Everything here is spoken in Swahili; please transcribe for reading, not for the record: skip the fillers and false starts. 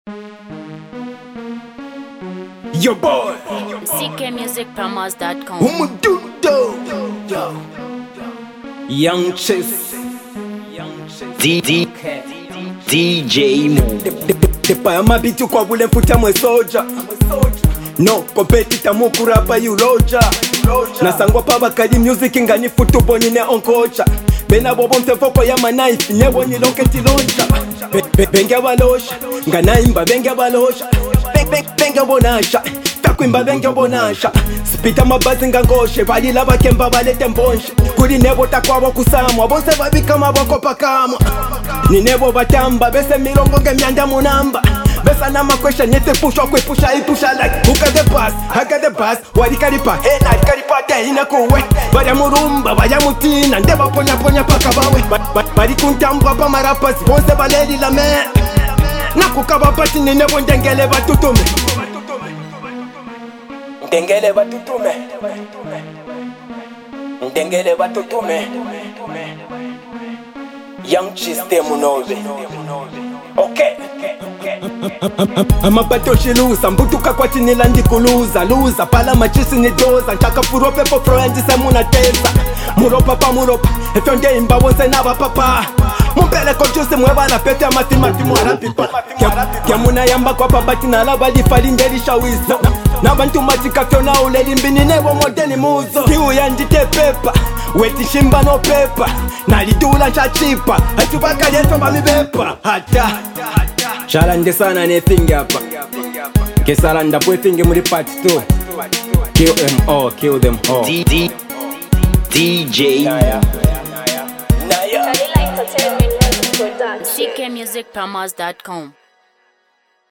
Your boy CKMusicPromos.com. Yo. Young Chess DJ Mo Tepa ya mabitu kwa bule mfuta mwe soja No, kopeti tamu rapa yu loja Nasangwa pa bakadi music ngani futu boni ne onkocha Bena bobo mtefoko ya manaifi nebo ni loketi loja Benge balosha, ngana imba benge balosha Benge bonasha, takwimba benge bonasha Spita mabazi ngangoshe, balila bakemba balete mbonshe Kuri nebo takwabo kusamwa, bonse babika maboko pakamwa Ni nebo batamba, bese milongo nge myanda munamba Besa na makwesha nyete pushwa kwe pusha ipusha like Who got the pass, I got the pass Wadi karipa, hey na karipa te ina kuwe Baya murumba, baya mutina Ndeba ponya ponya paka bawe Bari kuntambwa pa marapas Bonse baleli la me Nakukaba pati ni nebo ndengele batutume Ndengele batutume Ndengele batutume Young Chiste Munove Okay Amapatoshi lusa, mbutuka kwa chini landi kuluza Luza, pala machisi ni doza Nchaka furope po froendi se muna tesa Muropa pa muropa, efyonde imba wonse na wapapa Mumpele kojusi mweba na pete mati mwara pipa Kia muna yamba kwa pabati na laba li fali ndeli shawisa Na bantu matika fyona uleli mbini newo modeli muzo Kiu yandite pepa, weti shimba no pepa Nalidula nchachipa, hatubaka yeto mamibepa Hata Shalande sana ne thing hapa Kesaranda pwe thing muri part 2 Kill them all, kill them all DJ CKMusicPromos.com.